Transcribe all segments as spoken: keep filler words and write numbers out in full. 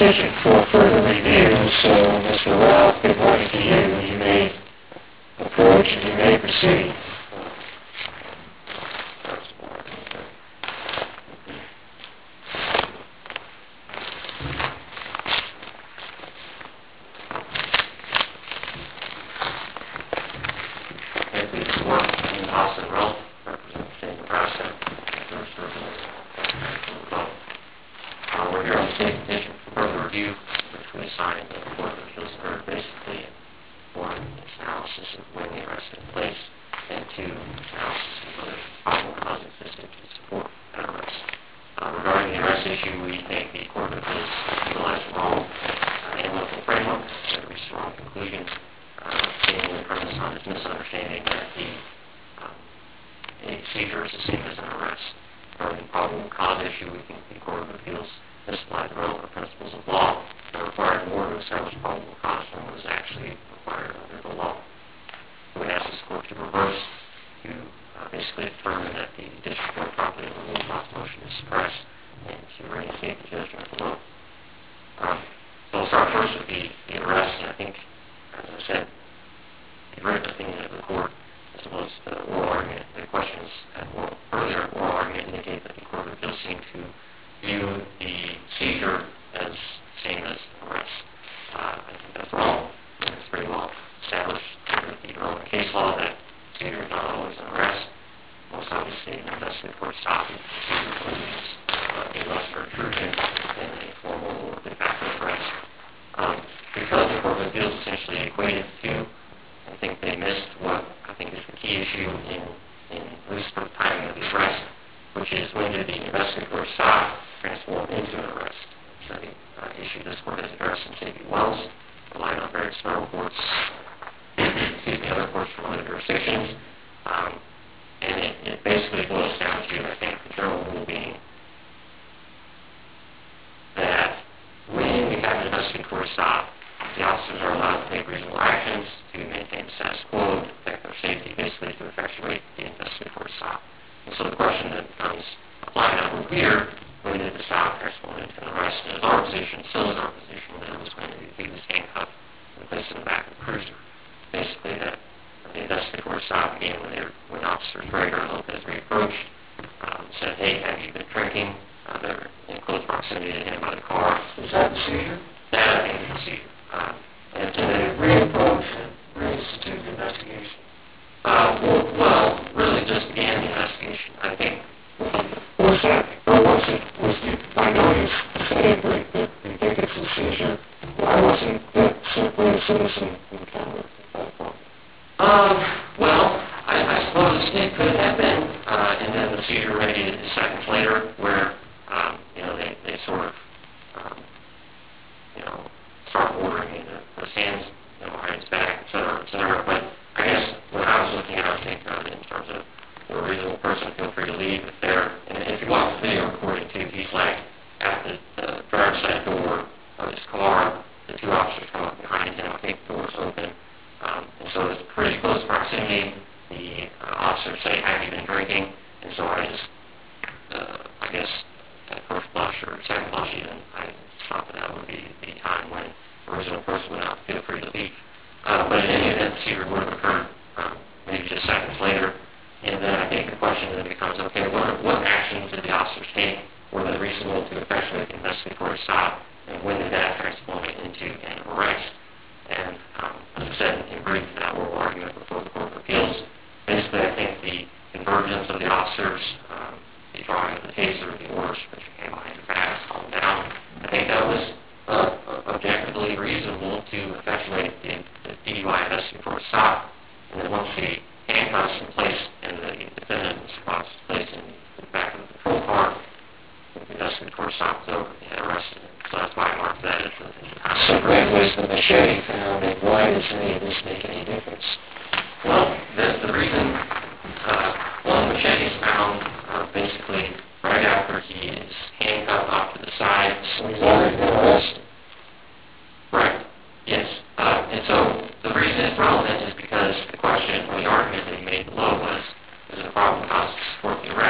petition for further review, so Mister Ralph, good morning to you. You may approach and you may proceed.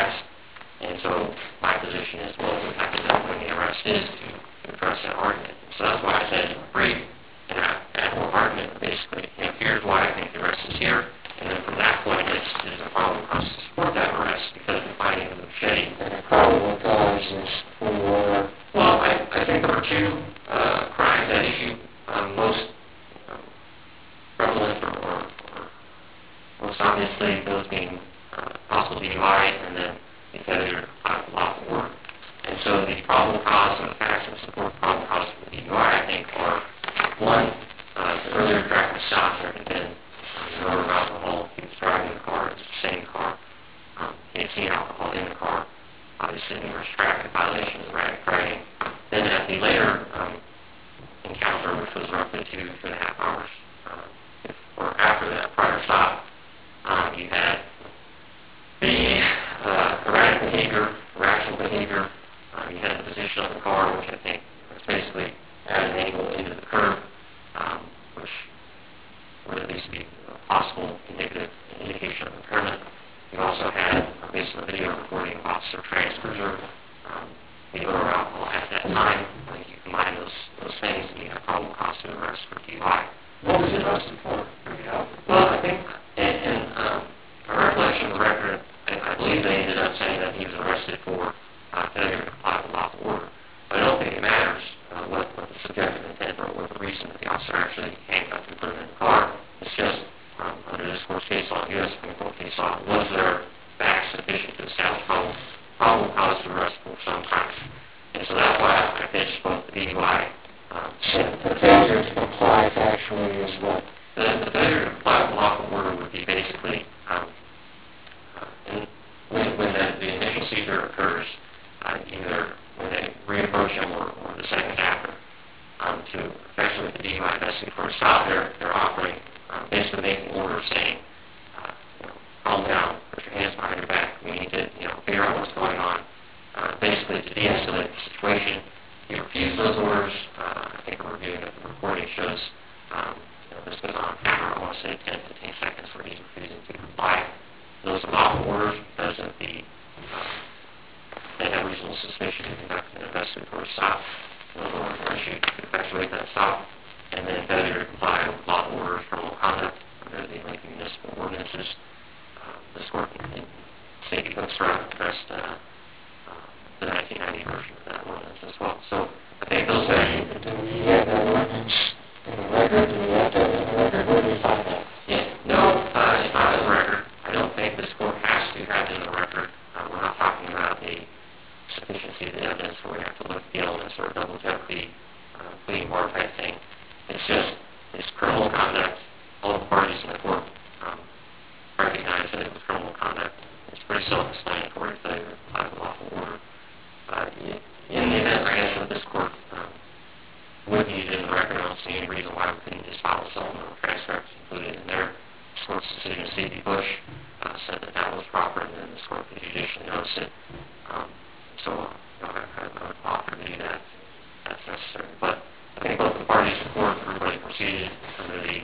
And so my position is, well, we have to know when the arrest is to address that argument. obviously those being uh, possible D U I and then the failure to comply with lawful order. And so the probable cause and the facts that support the probable cause for the D U I, I think, are one, uh, the earlier traffic stop, there had been uh, an odor of alcohol. He was driving the car. It's the same car. Um, he had seen alcohol in the car. Obviously, numerous traffic violations, erratic driving. Then at the later um, encounter, which was roughly two, two and a half hours, uh, or after that prior stop, um, you had the uh, erratic behavior, irrational behavior. Um, you had the position of the car, which I think was basically at an angle into the curb, um, which would at least be a possible indicative indication of impairment. You also had, uh, based on the video recording, officer transfer, um, the odor of alcohol at that time. I think you combine those those things, and you have probable cause to arrest for D U I. What was he arrested for? Well, I think in, in um, a recollection of the record, I, I believe they ended up saying that he was arrested for uh, failure to comply with lawful order. But I don't think it matters uh, what, what the subjective intent or what the reason that the officer actually handcuffed and put him in the car. It's just, um, under this court's case law, U S Supreme Court case law, was there facts sufficient to establish probable, probable cause to arrest for some crimes? And so that's why I pitched both the D U I. Um, so the failure to comply actually is what? The, the failure to comply with lawful order would be basically, um, uh, in, when, when the, the initial seizure occurs, uh, either when they reapproach him or, or the second after, um, to effectuate the D U I investigation for a stop, they're, they're offering, uh, basically making orders saying, uh, you know, calm down, put your hands behind your back, we need to, you know, figure out what's going on, uh, basically to de-escalate the situation. He refused those orders. Uh, I think a review of the recording shows, um, you know, this goes on for, I want to say, ten, fifteen seconds where he's refusing to comply. Those lawful orders because of the, uh, they have reasonable suspicion to conduct an investigatory stop. Those orders were issued to effectuate that stop. And then failure to comply with lawful orders, criminal conduct under the Lincoln Municipal Ordinances. Uh, this court in Safety Books addressed uh, uh, the nineteen ninety version of that ordinance as well. So I think those are... Do we have that ordinance in the record? Do we have that in the record? Where do we find that? Yeah, no, uh, it's not in the record. I don't think this court has to have it in the record. Uh, we're not talking about the sufficiency of the evidence where we have to look at the elements or double jeopardy, uh, pleading bar type thing. It's just, it's criminal conduct. All the parties in the court um, recognize that it was criminal conduct. It's pretty self-explanatory failure to comply with lawful order. Uh, in the event, I guess, that this court um, would need it in the record, I don't see any reason why we couldn't just file a supplemental transcript included in there. This court's decision, C B Bush, uh, said that that was proper, and then this court could judicially notice it. Um, so, you know, I, I would offer to do that. That's necessary. But I think both the parties support everybody proceeded under the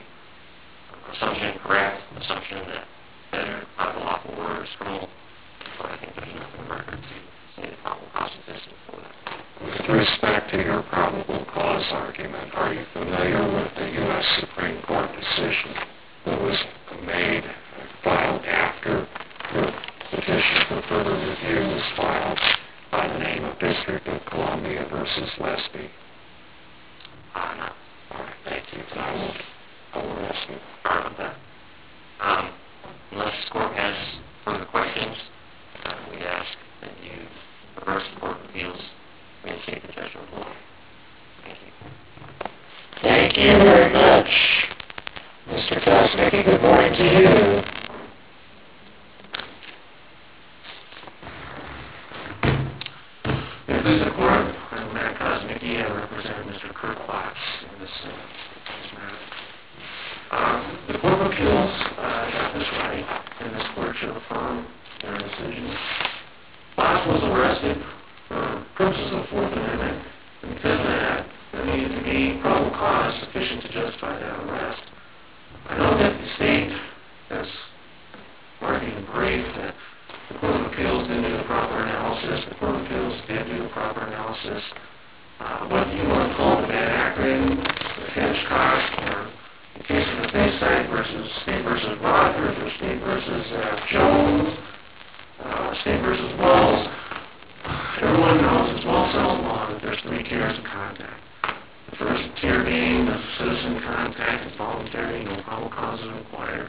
assumption, correct assumption that failure to comply with lawful order is criminal. So I think there's enough in the record to say the probable cause existed for that. With respect to your probable cause argument, are you familiar with the U S Supreme Court decision that was made, filed after your petition for further review was filed by the name of District of Columbia versus Lesby? Uh, no. All right, thank you. And I will, I will ask you. Sorry about that. Um, unless the court has further questions, uh, we ask that you reverse the Court of Appeals, reinstate the judgment below. Thank you. Thank you very much. Mister Kosmicki, good morning to you. If there's a court, I'm Matt Kosmicki. I represent Mister Kirk Fox in this, uh, this matter. Um, the Court of Appeals uh, got this right, and this court should affirm their decision. Fox was arrested for purposes of the Fourth Amendment, and because of that, there needed to be probable cause sufficient to justify that arrest. I know that the state has argued in brief that the Court of Appeals didn't do the proper analysis. The Court of Appeals did do the proper analysis. Uh, whether you want to call it Van Akron, Hitchcock, or the case of the Bayside versus State versus Rogers, or State versus uh, Jones, uh, State versus Wells, everyone knows it's well settled law that there's three tiers of contact. The first tier being the citizen contact is voluntary, no probable cause is required.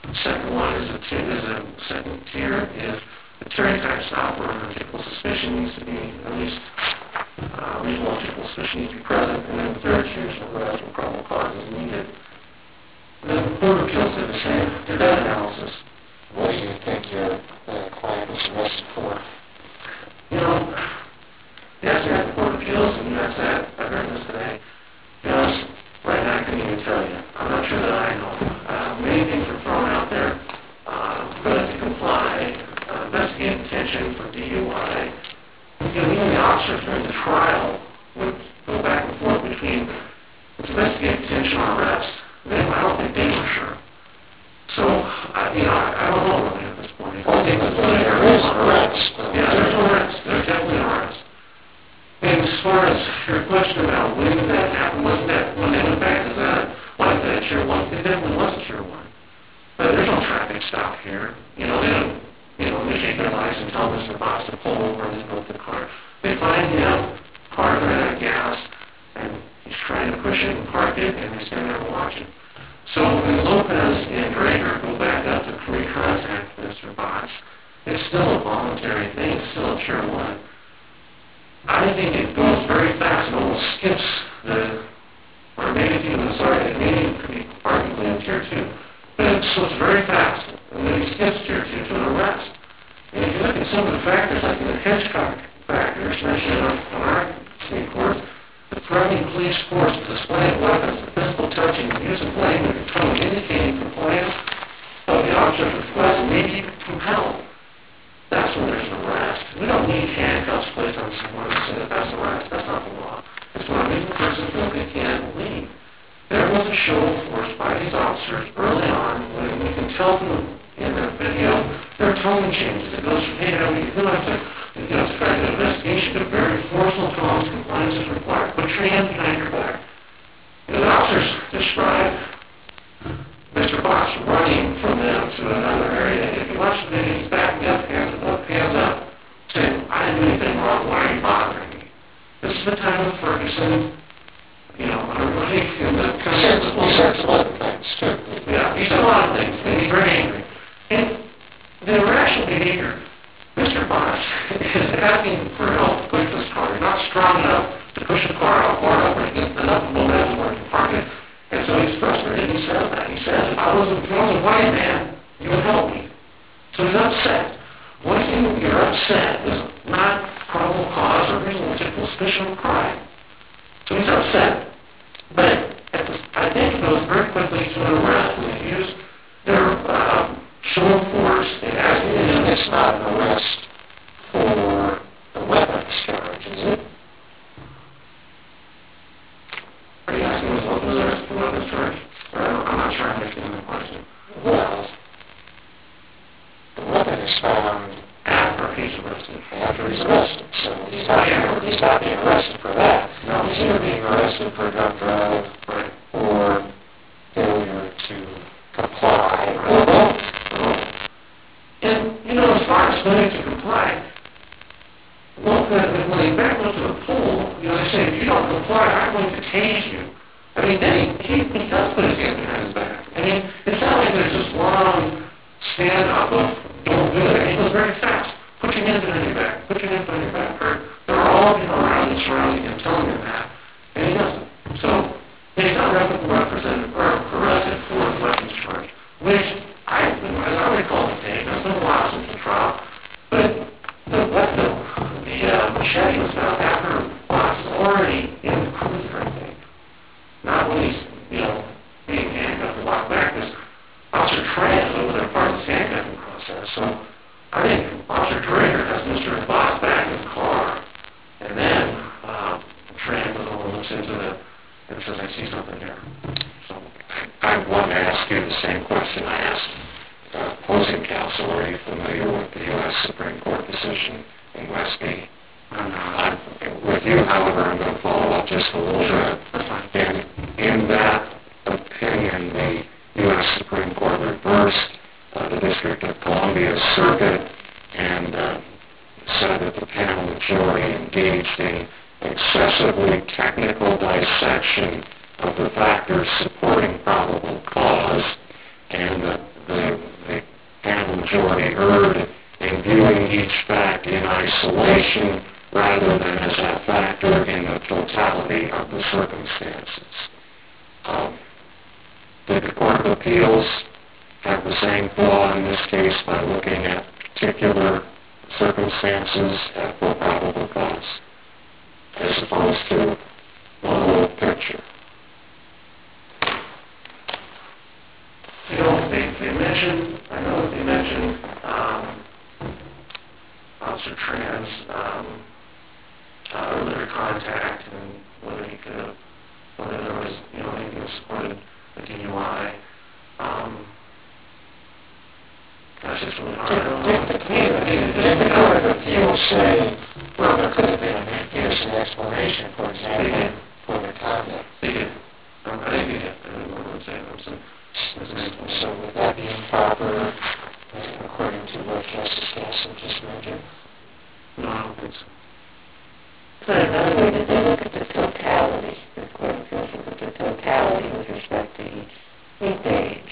Second one is a, tier, is a second tier is the Terry type stop where reasonable suspicion needs to be, at least uh, reasonable suspicion needs to be present. And then the third tier is arrest when probable cause is needed. The Court of Appeals did the same, did that analysis. What do you think your uh, client was arrested for? You know, yes, we had the Court of Appeals, and that's that. I heard this today. You know, right now I couldn't even tell you. I'm not sure that I know. Uh, many things were thrown out there. Uh, failure to comply, uh, investigative detention for D U I. You know, even the officers during the trial would go back and forth between investigative detention or arrest. They, I don't think they were sure. So, I, you know, I, I don't know really at this point. Well, there is an arrest. Yeah, there's an arrest. There's definitely an arrest. And as far as your question about when did that happen, wasn't that when they went back to that, was that tier one? It definitely was a tier one. But there's no traffic stop here. You know, they don't, you know, they take their license and tell Mister Boss to pull over and they go to the car. They find him, car ran out of gas, and he's trying to push it and park it, and they stand there and watch it. So when Lopez and Drager go back up to pre-contact Mister Boss, it's still a voluntary thing. It's still a tier one. I think it goes very fast. It almost skips the, or maybe it's even, sorry, maybe it could be arguably in tier two. But it goes very fast. And then he skips tier two to an arrest. And if you look at some of the factors, like the Hitchcock factors mentioned on, on our state court, the threatening police force, the display of weapons, the physical touching, the use of language, and tone indicating compliance of the officer's request may be compelled. That's when there's an arrest. We don't need handcuffs placed on someone and say that that's an arrest. That's not the law. It's when a reasonable person feels they can't leave. There was a show of force by these officers early on when we can tell from in the video their tone changes. It goes from, hey, you know, you don't have to, you know, it's kind of an investigation to very forceful tones, compliance is required. Put your hands behind your back. You know, the officers described Mister Boss running from them to another area. If you watch the video, he's backing up, hands up, hands up, saying, I didn't do anything wrong, why are you bothering me? This is the time of Ferguson, you know, everybody in the consensus. He said some other things, too. Yeah, he said a lot of things, and he's very angry. And the irrational behavior, Mister Boss is asking for help to push this car. He's not strong enough to push the car out far enough where he gets enough momentum where he can park it. And so he's frustrated. He says that. He says, if I wasn't, if I was a white man, you would help me. So he's upset. One thing when you're upset is not probable cause or reasonable suspicion of crime. So he's upset. But at the, I think it goes very quickly to an arrest when they use their uh, show of force and asking him. It's not an arrest for the weapons charge, is it? Are you asking us what was arrested for weapons charge? Or I don't, I'm not sure I understand the question. Well, the weapon is found after he's arrested. After he's arrested, so he's not, yeah. he's not being arrested for that. No, he's either being arrested for drug drive right. or failure to comply or both. And, you know, as far as failure to comply, well, when they back up to the pool, you know, they say, if you don't comply, I'm going to tase you. I mean, then he, he, he does put his hands behind his back. I mean, it's not like there's this long stand-up of, don't do it. He goes very fast. Put your hands behind your back. Put your hands behind your back. Or they're all, you know, around and surrounding him, telling him that. And he doesn't. So, he's not represented or arrested for the weapons charge, which, I, as I recall the tape, it's been a while since the trial, but the, the, the uh, machete was found after Boss was already in the cruiser, I think. Not when he's, you know, being handcuffed and locked back, because Officer Tran is over there part of the handcuffing process. So I think Officer Drager has Mister Boss back in the car, and then uh, Tran goes over and looks into it and says, I see something here. So I want to ask you the same question I asked uh, opposing counsel. Are you familiar with the U S Supreme Court decision in Westby? I'm not. I'm, with you, however, I'm going to follow up just a little bit. That's fine. And in that opinion, the U S Supreme Court reversed uh, the District of Columbia Circuit and uh, said that the panel majority engaged in excessively technical dissection of the factors supporting probable cause, and that the, the panel majority erred in viewing each fact in isolation rather than as a factor in the totality of the circumstances. Um, did the Court of Appeals have the same flaw in this case by looking at particular circumstances at full probable cause, as opposed to the whole picture? You know, they, they mentioned, I know that they mentioned um, Officer Tran's um, uh, earlier contact and whether he could have, whether there was, you know, anything that supported a D U I. Um, gosh, it's really hard. I don't know. Did the Court of Appeals say, well, there could have been, give us an explanation, for example, for the conduct? They did. Um, I think they did. I don't remember what I'm saying. It was, a, it was an explanation. So would that be improper, according to what Justice Gasson just mentioned? No, I don't think so. But another way, did they look at the totality, the Court of Appeals look at the totality with respect to each, each age?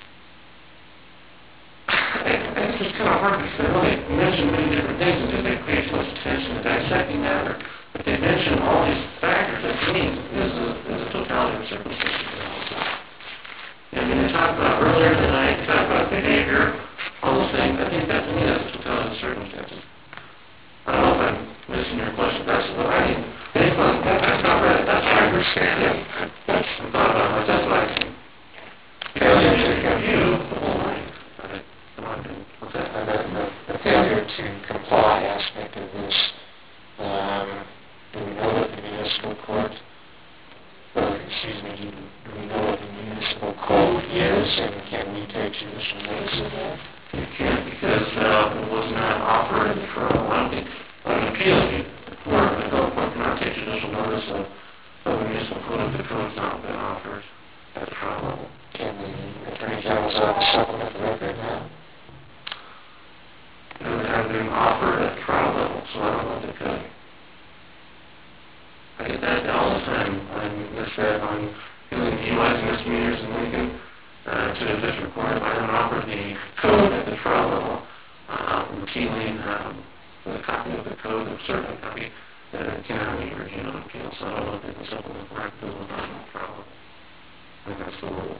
It's just kind of hard because they really mention many different things and they pay too much attention to dissecting matter. But they mention all these factors that to me is a, is a totality of circumstances analysis. I mean, they talk about earlier in the night, they talk about behavior, all those things. I think that to me that's a totality of circumstances. I don't know if I'm missing your question. That's what I mean. Based on that, that's not right. That's what I understand. And that's I thought about it. That's what I think. Failure to review the whole night. What's that? And the, the, the failure to comply aspect of this, um, do we know what the municipal court, or excuse me, do, do we know what the municipal code is, and can we take judicial notice of that? You can't because uh, it was not offered at the trial. I don't think on an appeal, you, the court, the appellate court cannot take judicial notice of, of the municipal code if the code has not been offered at the trial level. Can the Attorney General's office supplement the record now? It would have been offered at the trial level, so I don't know if they could. I get that all the time. I'm misled on doing D U Is and misdemeanors in Lincoln uh, to the district court if I don't offer the code at the trial level. Uh, routinely, um, with a copy of the code, a certain copy, that it cannot be reviewed on appeal, so I don't know if they can supplement the record with the trial level. I think that's the rule.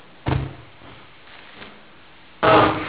Um,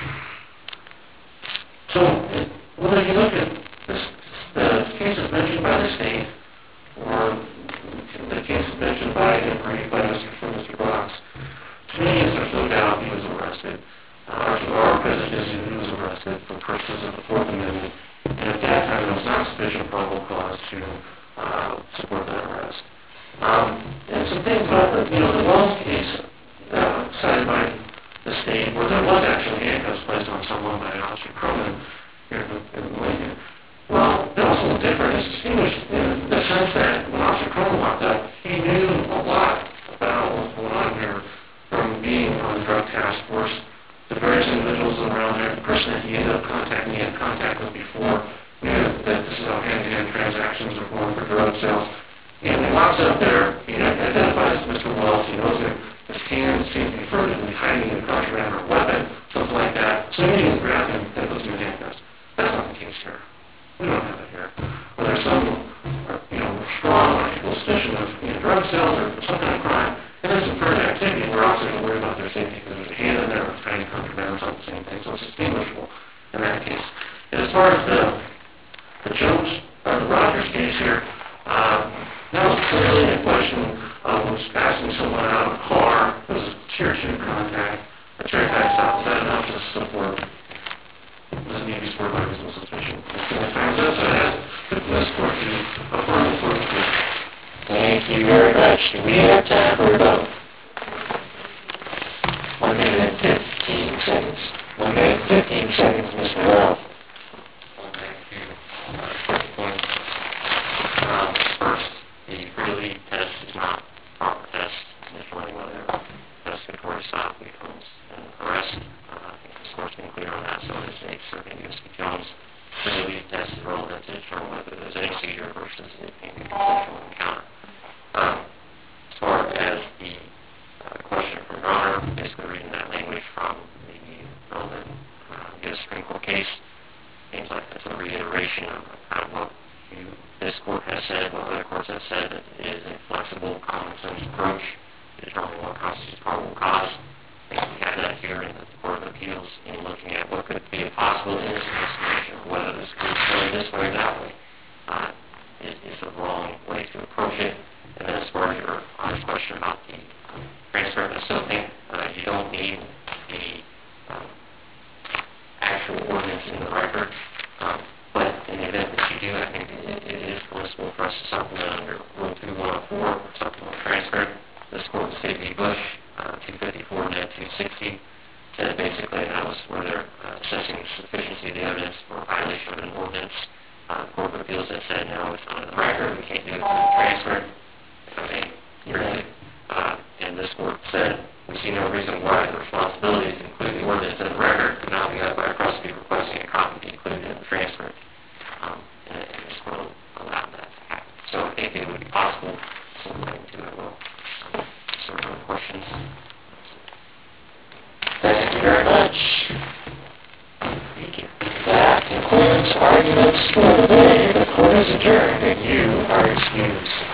so, it, whether you look at this, the cases mentioned by the state or the cases mentioned by and briefed by Mister from Mister Brox, to me, is there's no doubt he was arrested. Uh, our, our position is he was arrested for purposes of the Fourth Amendment, and at that time there was not sufficient probable cause to uh, support that arrest. Um, and some things about the, you know, the Wells case uh, cited by the state, where there was actually handcuffs placed on someone by Officer Cronin here in, in Lincoln. Well, that was a little different. It's distinguished in the sense that when Officer Cronin walked up, he knew a lot about what was going on here from being on the drug task force. The various individuals around there, the person that he ended up contacting, he had contact with before, knew that this is how hand-to-hand transactions are going for drug sales. And when he walks up there, he identifies Mister Wells. He knows that his hands seem to be furtively hiding in a contraband or weapon, something like that. So he immediately grabs him and puts him in handcuffs. That's not the case here. We don't have it here. When there's some, you know, strong logical suspicion of you know, drug sales or some kind of crime, and there's some further activity where officers are worried about their safety because there's a hand in there that's hiding contraband. It's not the same thing. So it's distinguishable in that case. And as far as the the Jones or the Rogers case here, uh, that was clearly a question of was passing someone out of a car. It was a tier two contact. A tier five stop. Is that enough to support? Doesn't need to be supported by reasonable suspicion. Time's up, so it has to this court to affirm the court of appeal. Thank you very much. Do we have time for a vote? One minute and fifteen seconds. One minute and fifteen seconds, Mister Ralph. Thank you. Uh, quick points. Um, first, the free test is not a proper test. Initially, whether investigatory stop becomes an arrest. Uh, I think the court's been clear on that, so it is a Circuit U S P Jones. Free test is relevant to determine whether there's any seizure versus a consensual encounter. Um, as far as the uh, question from Your Honor, basically reading that language from previous Supreme Court case. Seems like that's a reiteration of kind of what you, this court has said, what other courts have said, that it is a flexible, common sense approach to determine what constitutes probable cause. I think we have that here in the Court of Appeals in looking at what could be a possible innocent explanation, whether this could go this way or that way. Uh, is, is the wrong way to approach it. And then as far as your honest question about the um, transcript, I still think uh, you don't need the um, actual ordinance in the record. Um, but in the event that you do, I think it, it is permissible for us to supplement under Rule two one oh four, supplemental transcript. This court in State v. Bush, uh, two fifty-four net two sixty, said basically that was where they're uh, assessing the sufficiency of the evidence for a violation of an ordinance. Uh, Court of Appeals has said, no, it's not in the record, we can't do it through the transcript. I mean, really. Uh, and this court said, we see no reason why the responsibility to include the ordinance in the record could not be had by a prosecutor requesting a copy be included in the transcript. Um, and, and this court allowed that to happen. So I think it would be possible, something to it will. Um, some other questions? Thank you very much. Thank you. That concludes arguments for the day. The court is adjourned and you are excused.